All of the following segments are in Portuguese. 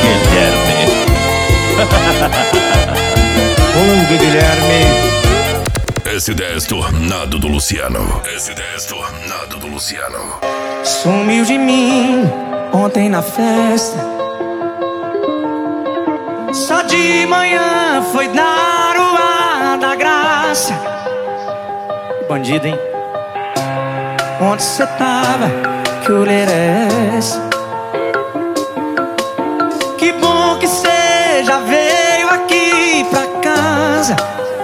Guilherme. Guilherme. S10 Tornado do Luciano. S10 Tornado do Luciano. Sumiu de mim ontem na festa. Só de manhã foi dar o ar da graça. Bandido, hein? Onde cê tava? Que olheira é essa? Que bom que cê já veio aqui pra casa,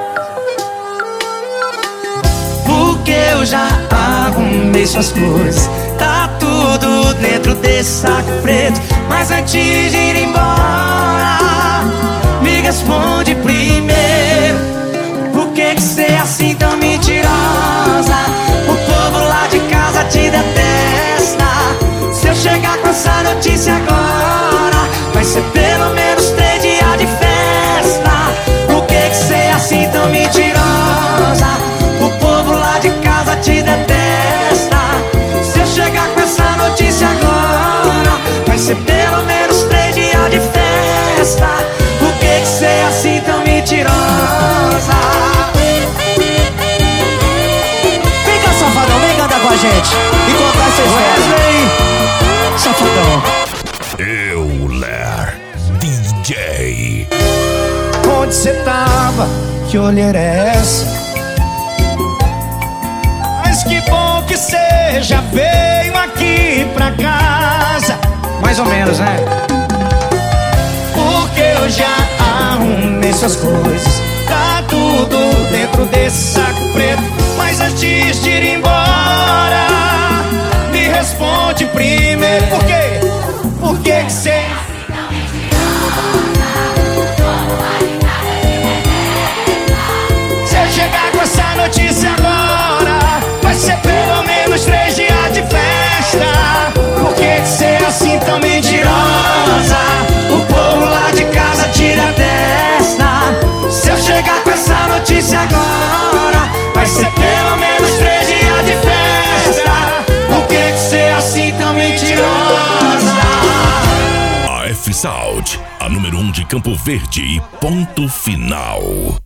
porque eu já arrumei suas coisas. Tá tudo dentro desse saco preto. Mas antes de ir embora, me responde primeiro: por que que cê é assim tão mentirosa? O povo lá de casa te detesta. Se eu chegar com essa notícia agora, vai ser pelo menos 3 dias de festa. Por que que cê é assim tão mentirosa? O povo lá de casa te detesta. Se eu chegar com essa notícia agora, vai ser pelo menos 3 dias de festa. Por que que cê é assim tão mentirosa? Vem cá, safadão, vem cantar com a gente e contar essa história. Safadão. Euler DJ. Onde cê tava? Que olheira é essa? Mas que bom que cê já veio aqui pra casa. Mais ou menos, né? Porque eu já arrumei suas coisas. Tá tudo dentro desse saco preto. Mas antes de ir embora, me responde primeiro: por quê? Por que que cê... Se eu chegar com essa notícia agora, vai ser pelo menos 3 dias de festa. Por que que cê é assim tão mentirosa? O povo lá de casa tira a testa. Se eu chegar com essa notícia agora, vai ser pelo menos 3 dias de festa. Por que que cê é assim tão mentirosa? A F-Sound, a número 1 de Campo Verde e ponto final.